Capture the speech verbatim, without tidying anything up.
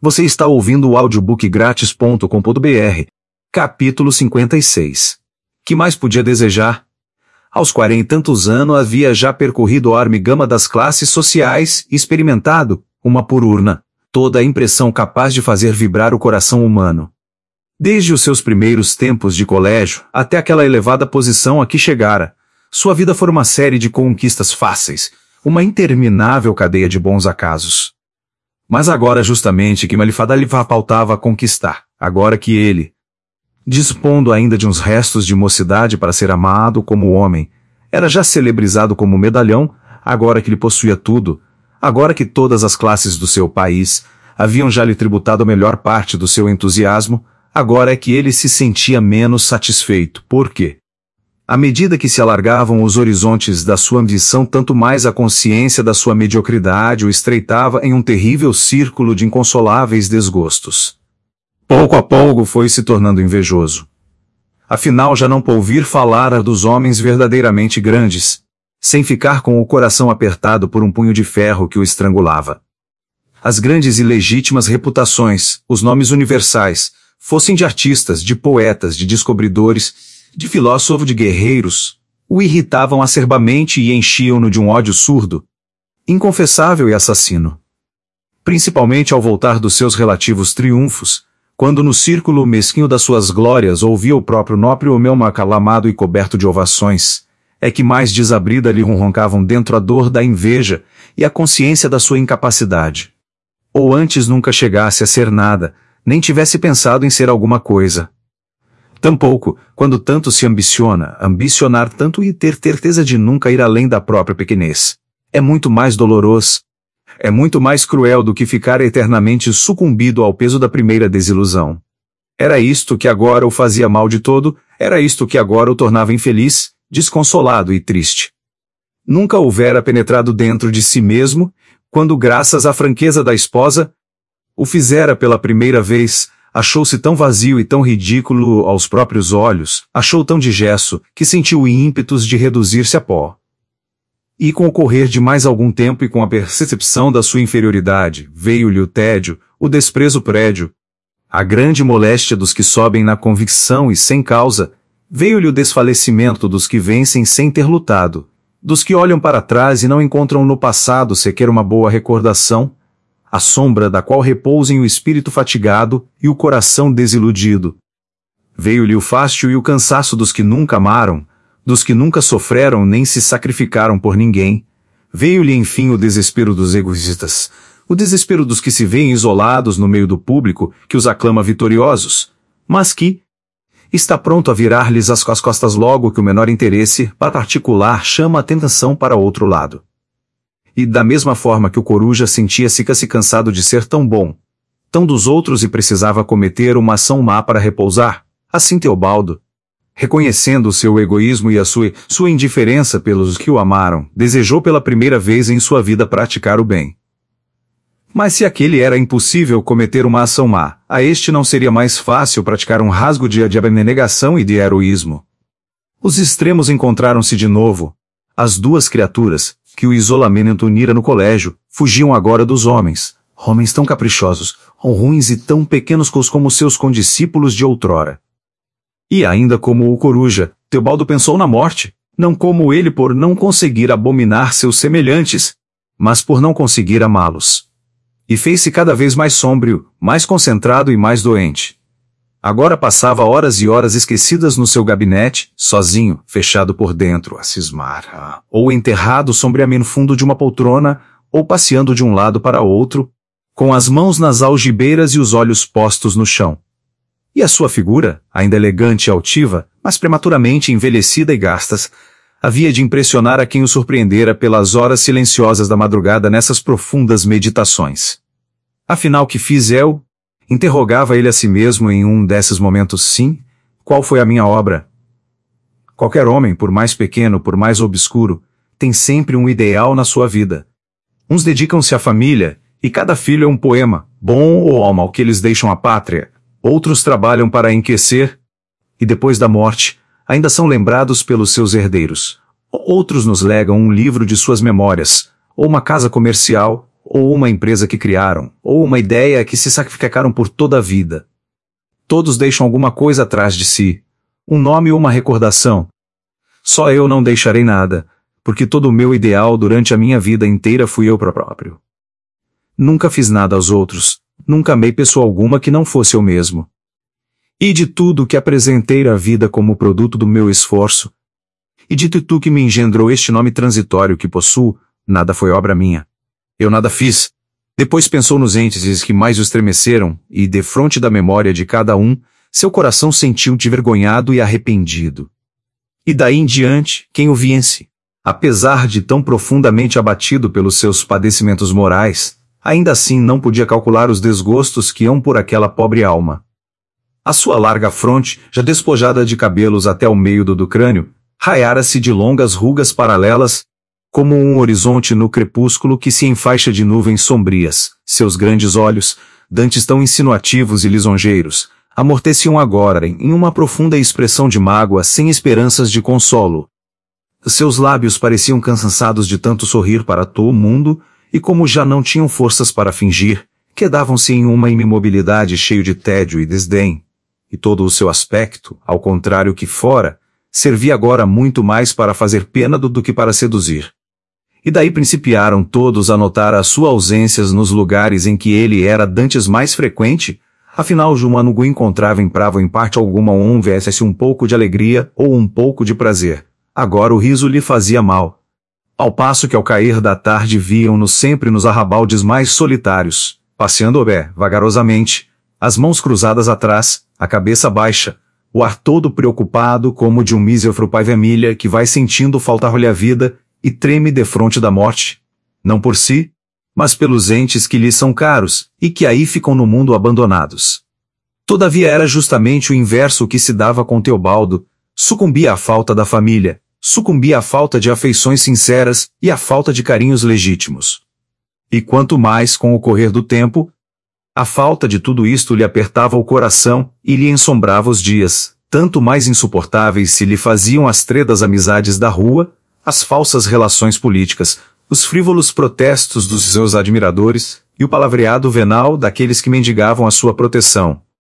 Você está ouvindo o audiobook grátis ponto com ponto br. Capítulo cinquenta e seis. Que mais podia desejar? Aos quarenta e tantos anos havia já percorrido a enorme gama das classes sociais e experimentado, uma por urna, toda a impressão capaz de fazer vibrar o coração humano. Desde os seus primeiros tempos de colégio até aquela elevada posição a que chegara, sua vida foi uma série de conquistas fáceis, uma interminável cadeia de bons acasos. Mas agora justamente que Malifada lhe faltava conquistar, agora que ele, dispondo ainda de uns restos de mocidade para ser amado como homem, era já celebrizado como medalhão, agora que lhe possuía tudo, agora que todas as classes do seu país haviam já lhe tributado a melhor parte do seu entusiasmo, agora é que ele se sentia menos satisfeito. Por quê? À medida que se alargavam os horizontes da sua ambição, tanto mais a consciência da sua mediocridade o estreitava em um terrível círculo de inconsoláveis desgostos. Pouco a pouco foi se tornando invejoso. Afinal já não pôde ouvir falar dos homens verdadeiramente grandes, sem ficar com o coração apertado por um punho de ferro que o estrangulava. As grandes e legítimas reputações, os nomes universais, fossem de artistas, de poetas, de descobridores, de filósofos, de guerreiros, o irritavam acerbamente e enchiam-no de um ódio surdo, inconfessável e assassino. Principalmente ao voltar dos seus relativos triunfos, quando no círculo mesquinho das suas glórias ouvia o próprio Nóprio Melma aclamado e coberto de ovações, é que mais desabrida lhe ronroncavam dentro a dor da inveja e a consciência da sua incapacidade. Ou antes nunca chegasse a ser nada, nem tivesse pensado em ser alguma coisa. Tampouco, quando tanto se ambiciona, ambicionar tanto e ter certeza de nunca ir além da própria pequenez. É muito mais doloroso, é muito mais cruel do que ficar eternamente sucumbido ao peso da primeira desilusão. Era isto que agora o fazia mal de todo, era isto que agora o tornava infeliz, desconsolado e triste. Nunca houvera penetrado dentro de si mesmo, quando graças à franqueza da esposa, o fizera pela primeira vez, achou-se tão vazio e tão ridículo aos próprios olhos, achou tão digesto, que sentiu ímpetos de reduzir-se a pó. E com o correr de mais algum tempo e com a percepção da sua inferioridade, veio-lhe o tédio, o desprezo prédio, a grande moléstia dos que sobem na convicção e sem causa, veio-lhe o desfalecimento dos que vencem sem ter lutado, dos que olham para trás e não encontram no passado sequer uma boa recordação, a sombra da qual repousem o espírito fatigado e o coração desiludido. Veio-lhe o fástio e o cansaço dos que nunca amaram, dos que nunca sofreram nem se sacrificaram por ninguém. Veio-lhe enfim o desespero dos egoístas, o desespero dos que se veem isolados no meio do público, que os aclama vitoriosos, mas que está pronto a virar-lhes as costas logo que o menor interesse particular chama a atenção para outro lado. E da mesma forma que o coruja sentia-se cansado de ser tão bom, tão dos outros e precisava cometer uma ação má para repousar, assim Teobaldo, reconhecendo o seu egoísmo e a sua, sua indiferença pelos que o amaram, desejou pela primeira vez em sua vida praticar o bem. Mas se aquele era impossível cometer uma ação má, a este não seria mais fácil praticar um rasgo de, de abnegação e de heroísmo. Os extremos encontraram-se de novo. As duas criaturas, que o isolamento unira no colégio, fugiam agora dos homens, homens tão caprichosos, ruins e tão pequenos como seus condiscípulos de outrora. E ainda como o coruja, Teobaldo pensou na morte, não como ele por não conseguir abominar seus semelhantes, mas por não conseguir amá-los. E fez-se cada vez mais sombrio, mais concentrado e mais doente. Agora passava horas e horas esquecidas no seu gabinete, sozinho, fechado por dentro, a cismar, ou enterrado sombriamente no fundo de uma poltrona, ou passeando de um lado para outro, com as mãos nas algibeiras e os olhos postos no chão. E a sua figura, ainda elegante e altiva, mas prematuramente envelhecida e gastas, havia de impressionar a quem o surpreendera pelas horas silenciosas da madrugada nessas profundas meditações. Afinal, que fiz eu? Interrogava ele a si mesmo em um desses momentos. Sim, qual foi a minha obra? Qualquer homem, por mais pequeno, por mais obscuro, tem sempre um ideal na sua vida. Uns dedicam-se à família, e cada filho é um poema, bom ou mal, que eles deixam à pátria. Outros trabalham para enriquecer, e depois da morte, ainda são lembrados pelos seus herdeiros. Outros nos legam um livro de suas memórias, ou uma casa comercial, ou uma empresa que criaram, ou uma ideia que se sacrificaram por toda a vida. Todos deixam alguma coisa atrás de si, um nome ou uma recordação. Só eu não deixarei nada, porque todo o meu ideal durante a minha vida inteira fui eu próprio. Nunca fiz nada aos outros, nunca amei pessoa alguma que não fosse eu mesmo. E de tudo que apresentei à vida como produto do meu esforço, e de tu que me engendrou este nome transitório que possuo, nada foi obra minha. Eu nada fiz. Depois pensou nos entes que mais o estremeceram, e, defronte da memória de cada um, seu coração sentiu-se envergonhado e arrependido. E daí em diante, quem o viesse, apesar de tão profundamente abatido pelos seus padecimentos morais, ainda assim não podia calcular os desgostos que iam por aquela pobre alma. A sua larga fronte, já despojada de cabelos até o meio do, do crânio, raiara-se de longas rugas paralelas, como um horizonte no crepúsculo que se enfaixa de nuvens sombrias. Seus grandes olhos, dantes tão insinuativos e lisonjeiros, amorteciam agora em uma profunda expressão de mágoa sem esperanças de consolo. Seus lábios pareciam cansados de tanto sorrir para todo o mundo, e como já não tinham forças para fingir, quedavam-se em uma imobilidade cheio de tédio e desdém. E todo o seu aspecto, ao contrário que fora, servia agora muito mais para fazer pena do, do que para seduzir. E daí principiaram todos a notar as suas ausências nos lugares em que ele era dantes mais frequente, afinal Jumanugu encontrava em pravo em parte alguma um viesse um pouco de alegria ou um pouco de prazer. Agora o riso lhe fazia mal. Ao passo que ao cair da tarde viam-no sempre nos arrabaldes mais solitários, passeando bé, vagarosamente, as mãos cruzadas atrás, a cabeça baixa, o ar todo preocupado como de um mísero pai família que vai sentindo faltar-lhe a vida e treme defronte da morte, não por si, mas pelos entes que lhe são caros e que aí ficam no mundo abandonados. Todavia era justamente o inverso que se dava com Teobaldo, sucumbia à falta da família, sucumbia à falta de afeições sinceras e à falta de carinhos legítimos. E quanto mais com o correr do tempo, a falta de tudo isto lhe apertava o coração e lhe ensombrava os dias, tanto mais insuportáveis se lhe faziam as tredas amizades da rua, as falsas relações políticas, os frívolos protestos dos seus admiradores e o palavreado venal daqueles que mendigavam a sua proteção.